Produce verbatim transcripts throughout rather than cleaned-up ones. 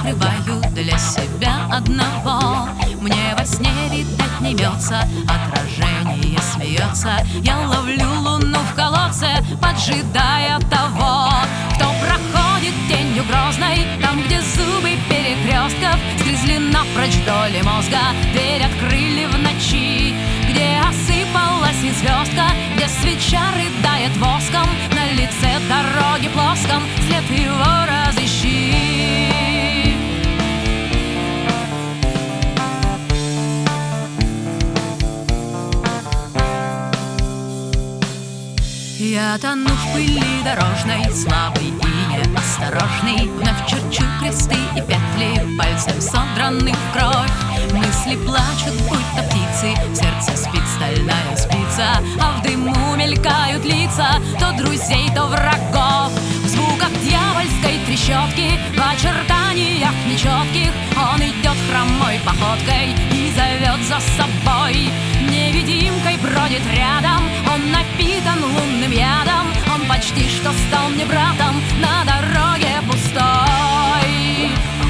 открываю для себя одного. Мне во сне, видать, не мется, отражение смеется. Я ловлю луну в колодце, поджидая того, кто проходит тенью грозной, там, где зубы перекрестков скрезли напрочь доли мозга. Дверь открыли в ночи, где осыпалась не звездка, где свеча рыдает воском, на лице дороги плоском след его разыщи. Я тону в пыли дорожной, слабый и неосторожный, вновь черчу кресты и петли, пальцем содранных в кровь. Мысли плачут, будто птицы, в сердце спит стальная спица, а в дыму мелькают лица то друзей, то врагов. В звуках дьявольской трещотки, в очертаниях нечетких он идет хромой походкой и зовет за собой. Невидимкой бродит рядом, он напитан лунным ядом, он почти что стал мне братом на дороге пустой.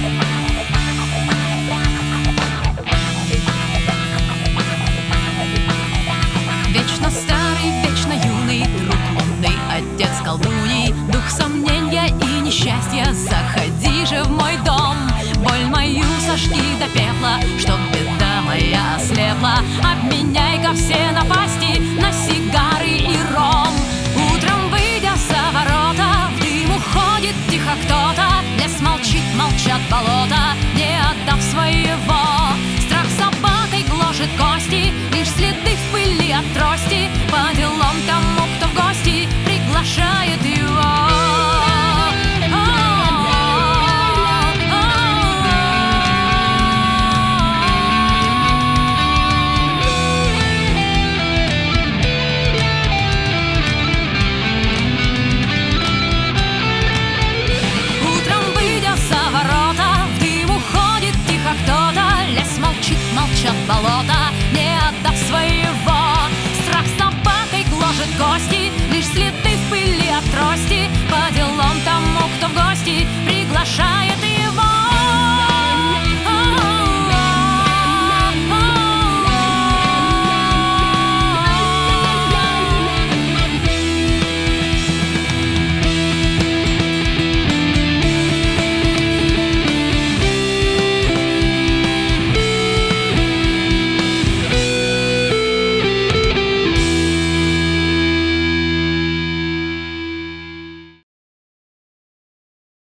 Вечно старый, вечно юный, друг лунный, отец колдуньи, дух сомнения и несчастья, заходи же в мой дом. Боль мою сожги до пепла, чтоб беда моя ослепла. Обменяй-ка все напасти на сигары и ром. Утром, выйдя за ворота, в дым уходит тихо кто-то. Лес молчит, молчат болота, не отдав своего. Страх собакой гложет кости, лишь следы в пыли от трости. По делам тому, кто в гости приглашает его.